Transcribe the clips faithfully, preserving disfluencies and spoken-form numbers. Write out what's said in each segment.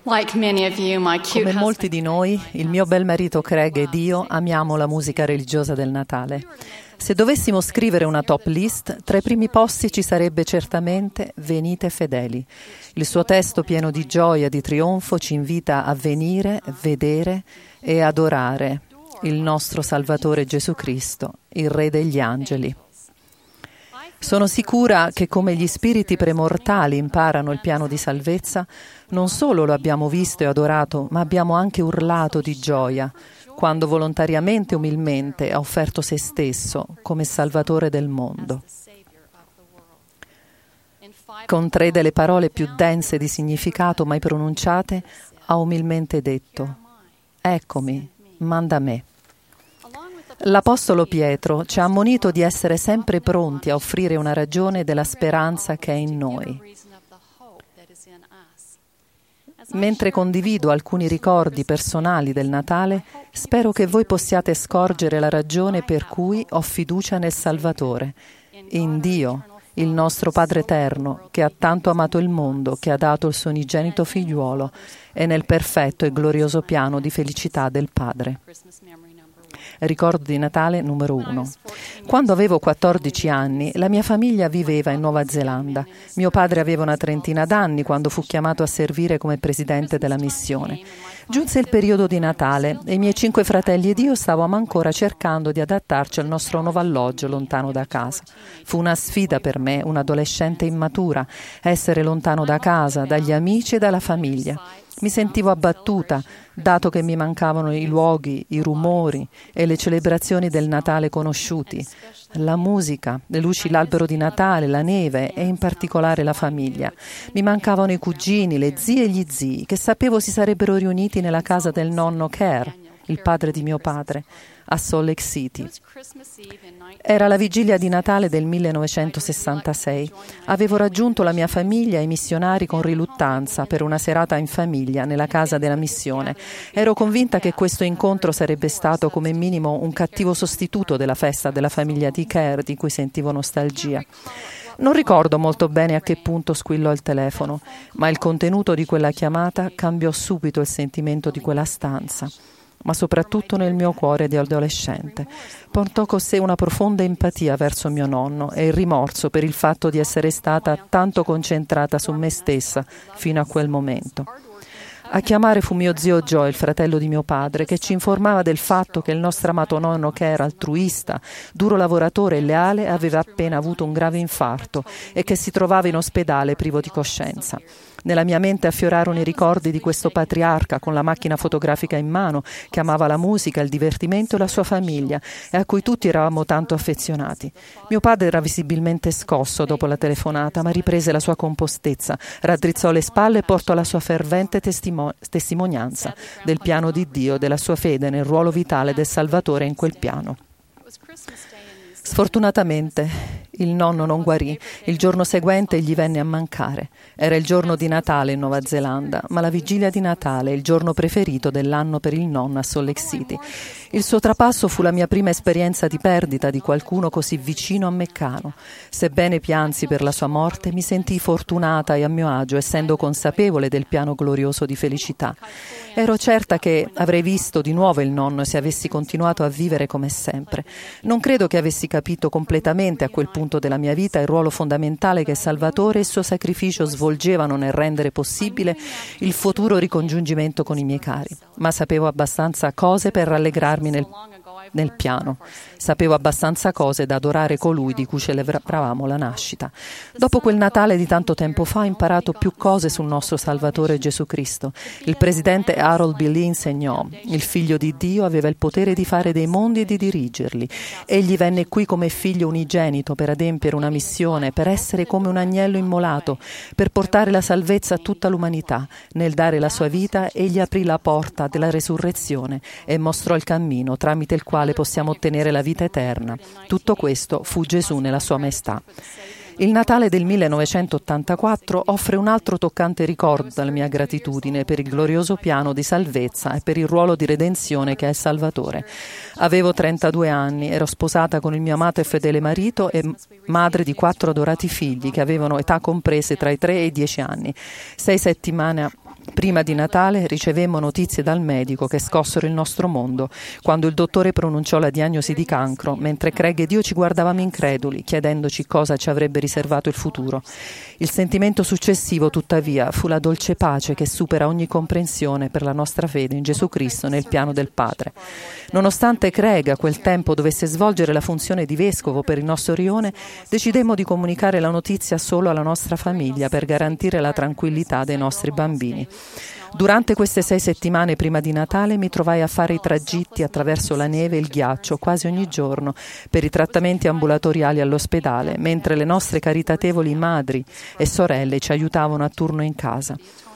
Like many of you, my cute Come molti husband di noi, il mio bel marito Craig ed io amiamo la musica religiosa del Natale. Se dovessimo scrivere una top list, tra i primi posti ci sarebbe certamente Venite fedeli. Il suo testo pieno di gioia, di trionfo, ci invita a venire, vedere e adorare il nostro Salvatore Gesù Cristo, il Re degli angeli. Sono sicura che come gli spiriti premortali imparano il piano di salvezza, non solo lo abbiamo visto e adorato, ma abbiamo anche urlato di gioia quando volontariamente e umilmente ha offerto se stesso come Salvatore del mondo. Con tre delle parole più dense di significato mai pronunciate, ha umilmente detto: «Eccomi, manda me». L'Apostolo Pietro ci ha ammonito di essere sempre pronti a offrire una ragione della speranza che è in noi. Mentre condivido alcuni ricordi personali del Natale, spero che voi possiate scorgere la ragione per cui ho fiducia nel Salvatore, in Dio, il nostro Padre Eterno, che ha tanto amato il mondo, che ha dato il suo unigenito figliuolo, e nel perfetto e glorioso piano di felicità del Padre. Ricordo di Natale numero uno. Quando avevo quattordici anni, la mia famiglia viveva in Nuova Zelanda. Mio padre aveva una trentina d'anni quando fu chiamato a servire come presidente della missione. Giunse il periodo di Natale e i miei cinque fratelli ed io stavamo ancora cercando di adattarci al nostro nuovo alloggio lontano da casa. Fu una sfida per me, un adolescente immatura, essere lontano da casa, dagli amici e dalla famiglia. Mi sentivo abbattuta, dato che mi mancavano i luoghi, i rumori e le celebrazioni del Natale conosciuti, la musica, le luci, l'albero di Natale, la neve e in particolare la famiglia. Mi mancavano i cugini, le zie e gli zii, che sapevo si sarebbero riuniti nella casa del nonno Kerr, il padre di mio padre, a Salt Lake City. Era la vigilia di Natale del millenovecentosessantasei. Avevo raggiunto la mia famiglia e i missionari con riluttanza per una serata in famiglia nella casa della missione. Ero convinta che questo incontro sarebbe stato come minimo un cattivo sostituto della festa della famiglia di Kerr, di cui sentivo nostalgia. Non ricordo molto bene a che punto squillò il telefono, ma il contenuto di quella chiamata cambiò subito il sentimento di quella stanza, ma soprattutto nel mio cuore di adolescente. Portò con sé una profonda empatia verso mio nonno e il rimorso per il fatto di essere stata tanto concentrata su me stessa fino a quel momento. A chiamare fu mio zio Joe, il fratello di mio padre, che ci informava del fatto che il nostro amato nonno, che era altruista, duro lavoratore e leale, aveva appena avuto un grave infarto e che si trovava in ospedale privo di coscienza. Nella mia mente affiorarono i ricordi di questo patriarca con la macchina fotografica in mano, che amava la musica, il divertimento e la sua famiglia e a cui tutti eravamo tanto affezionati. Mio padre era visibilmente scosso dopo la telefonata, ma riprese la sua compostezza, raddrizzò le spalle e portò la sua fervente testimo- testimonianza del piano di Dio, della sua fede nel ruolo vitale del Salvatore in quel piano. Sfortunatamente il nonno non guarì. Il giorno seguente gli venne a mancare. Era il giorno di Natale in Nuova Zelanda, ma la vigilia di Natale è il giorno preferito dell'anno per il nonno a Salt Lake City. Il suo trapasso fu la mia prima esperienza di perdita di qualcuno così vicino a me caro. Sebbene piansi per la sua morte, mi sentii fortunata e a mio agio, essendo consapevole del piano glorioso di felicità. Ero certa che avrei visto di nuovo il nonno se avessi continuato a vivere come sempre. Non credo che avessi capito completamente a quel punto della mia vita il ruolo fondamentale che Salvatore e il suo sacrificio svolgevano nel rendere possibile il futuro ricongiungimento con i miei cari, ma sapevo abbastanza cose per rallegrarmi nel, nel piano. Sapevo abbastanza cose da adorare colui di cui celebravamo la nascita. Dopo quel Natale di tanto tempo fa ho imparato più cose sul nostro Salvatore Gesù Cristo. Il presidente Harold B. Lee insegnò: il figlio di Dio aveva il potere di fare dei mondi e di dirigerli. Egli venne qui come figlio unigenito per adempiere una missione, per essere come un agnello immolato, per portare la salvezza a tutta l'umanità. Nel dare la sua vita, egli aprì la porta della resurrezione e mostrò il cammino tramite il quale possiamo ottenere la vita eterna. Tutto questo fu Gesù nella sua maestà. Il Natale del millenovecentottantaquattro offre un altro toccante ricordo della mia gratitudine per il glorioso piano di salvezza e per il ruolo di redenzione che è il Salvatore. Avevo trentadue anni, ero sposata con il mio amato e fedele marito e madre di quattro adorati figli che avevano età comprese tra i tre e i dieci anni. Sei settimane Prima di Natale ricevemmo notizie dal medico che scossero il nostro mondo, quando il dottore pronunciò la diagnosi di cancro, mentre Craig ed io ci guardavamo increduli, chiedendoci cosa ci avrebbe riservato il futuro. Il sentimento successivo, tuttavia, fu la dolce pace che supera ogni comprensione per la nostra fede in Gesù Cristo nel piano del Padre. Nonostante Craig a quel tempo dovesse svolgere la funzione di vescovo per il nostro rione, decidemmo di comunicare la notizia solo alla nostra famiglia per garantire la tranquillità dei nostri bambini. Durante queste sei settimane prima di Natale mi trovai a fare i tragitti attraverso la neve e il ghiaccio quasi ogni giorno per i trattamenti ambulatoriali all'ospedale, mentre le nostre caritatevoli madri e sorelle ci aiutavano a turno in casa.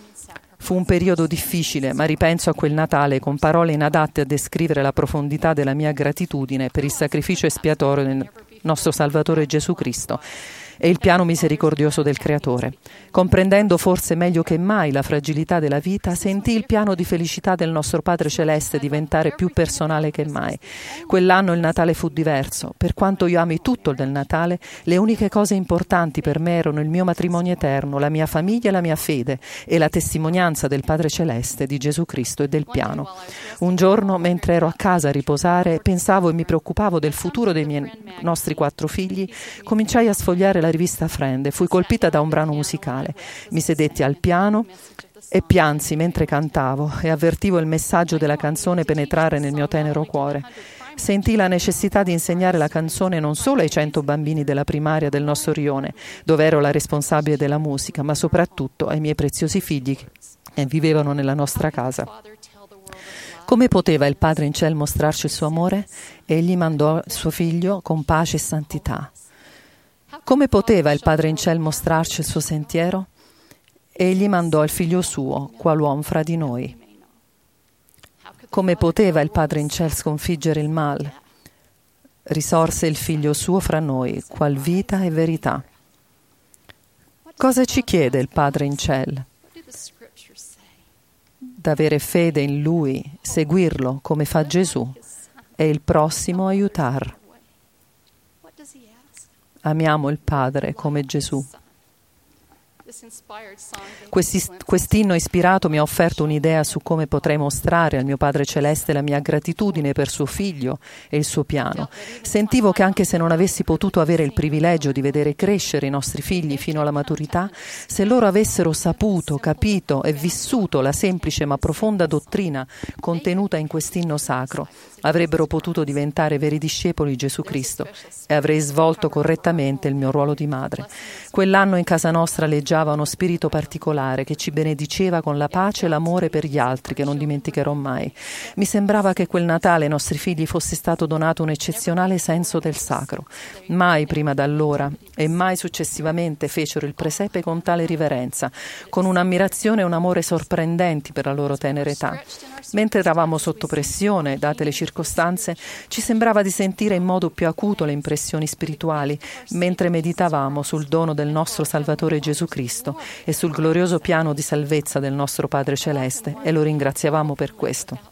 Fu un periodo difficile, ma ripenso a quel Natale con parole inadatte a descrivere la profondità della mia gratitudine per il sacrificio espiatorio del nostro Salvatore Gesù Cristo e il piano misericordioso del Creatore. Comprendendo forse meglio che mai la fragilità della vita, sentii il piano di felicità del nostro Padre Celeste diventare più personale che mai. Quell'anno il Natale fu diverso. Per quanto io ami tutto del Natale, le uniche cose importanti per me erano il mio matrimonio eterno, la mia famiglia e la mia fede e la testimonianza del Padre Celeste, di Gesù Cristo e del piano. Un giorno, mentre ero a casa a riposare, pensavo e mi preoccupavo del futuro dei miei nostri quattro figli, cominciai a sfogliare la rivista Friend e fui colpita da un brano musicale. Mi sedetti al piano e piansi mentre cantavo e avvertivo il messaggio della canzone penetrare nel mio tenero cuore. Sentii la necessità di insegnare la canzone non solo ai cento bambini della primaria del nostro rione, dove ero la responsabile della musica, ma soprattutto ai miei preziosi figli che vivevano nella nostra casa. Come poteva il Padre in cielo mostrarci il suo amore? Egli mandò il suo figlio con pace e santità. Come poteva il Padre in cielo mostrarci il suo sentiero? Egli mandò il figlio suo, qual uomo fra di noi. Come poteva il Padre in cielo sconfiggere il male? Risorse il figlio suo fra noi, qual vita e verità. Cosa ci chiede il Padre in cielo? D'avere fede in Lui, seguirlo come fa Gesù e il prossimo aiutar. Amiamo il Padre come Gesù. Questi, quest'inno ispirato mi ha offerto un'idea su come potrei mostrare al mio Padre Celeste la mia gratitudine per suo figlio e il suo piano. Sentivo che anche se non avessi potuto avere il privilegio di vedere crescere i nostri figli fino alla maturità, se loro avessero saputo, capito e vissuto la semplice ma profonda dottrina contenuta in quest'inno sacro, avrebbero potuto diventare veri discepoli di Gesù Cristo e avrei svolto correttamente il mio ruolo di madre. Quell'anno in casa nostra leggiava uno spirito particolare che ci benediceva con la pace e l'amore per gli altri che non dimenticherò mai. Mi sembrava che quel Natale ai nostri figli fosse stato donato un eccezionale senso del sacro. Mai prima d'allora e mai successivamente fecero il presepe con tale riverenza, con un'ammirazione e un amore sorprendenti per la loro tenera età. Mentre eravamo sotto pressione, date le circostanze, ci sembrava di sentire in modo più acuto le impressioni spirituali, mentre meditavamo sul dono del nostro Salvatore Gesù Cristo e sul glorioso piano di salvezza del nostro Padre Celeste, e lo ringraziavamo per questo.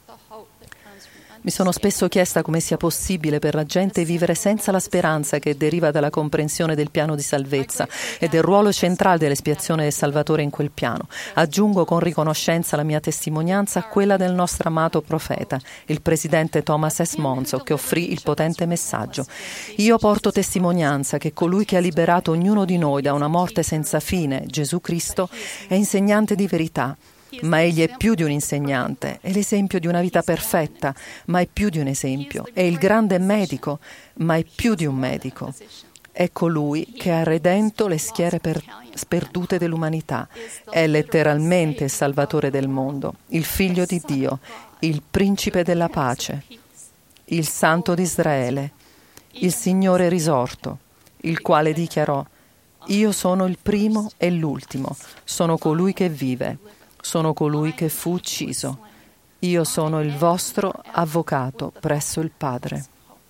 Mi sono spesso chiesta come sia possibile per la gente vivere senza la speranza che deriva dalla comprensione del piano di salvezza e del ruolo centrale dell'espiazione del Salvatore in quel piano. Aggiungo con riconoscenza la mia testimonianza a quella del nostro amato profeta, il presidente Thomas S. Monson, che offrì il potente messaggio. Io porto testimonianza che colui che ha liberato ognuno di noi da una morte senza fine, Gesù Cristo, è insegnante di verità. Ma egli è più di un insegnante, è l'esempio di una vita perfetta, ma è più di un esempio. È il grande medico, ma è più di un medico. È colui che ha redento le schiere per, sperdute dell'umanità. È letteralmente il Salvatore del mondo, il Figlio di Dio, il Principe della pace, il Santo di Israele, il Signore risorto, il quale dichiarò: «Io sono il primo e l'ultimo, sono colui che vive». Sono colui che fu ucciso. Io sono il vostro avvocato presso il Padre.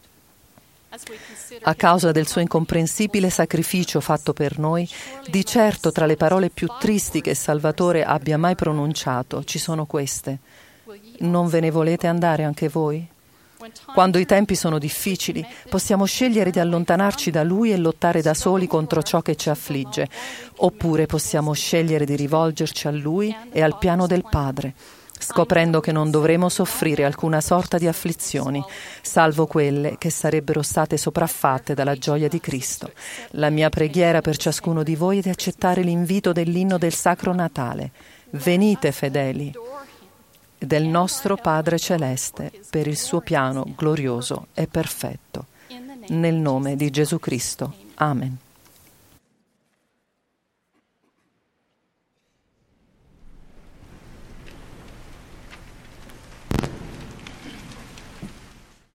A causa del suo incomprensibile sacrificio fatto per noi, di certo tra le parole più tristi che il Salvatore abbia mai pronunciato ci sono queste: non ve ne volete andare anche voi? Quando i tempi sono difficili, possiamo scegliere di allontanarci da Lui e lottare da soli contro ciò che ci affligge, oppure possiamo scegliere di rivolgerci a Lui e al piano del Padre, scoprendo che non dovremo soffrire alcuna sorta di afflizioni, salvo quelle che sarebbero state sopraffatte dalla gioia di Cristo. La mia preghiera per ciascuno di voi è di accettare l'invito dell'inno del Sacro Natale. Venite, fedeli, del nostro Padre Celeste, per il suo piano glorioso e perfetto. Nel nome di Gesù Cristo. Amen.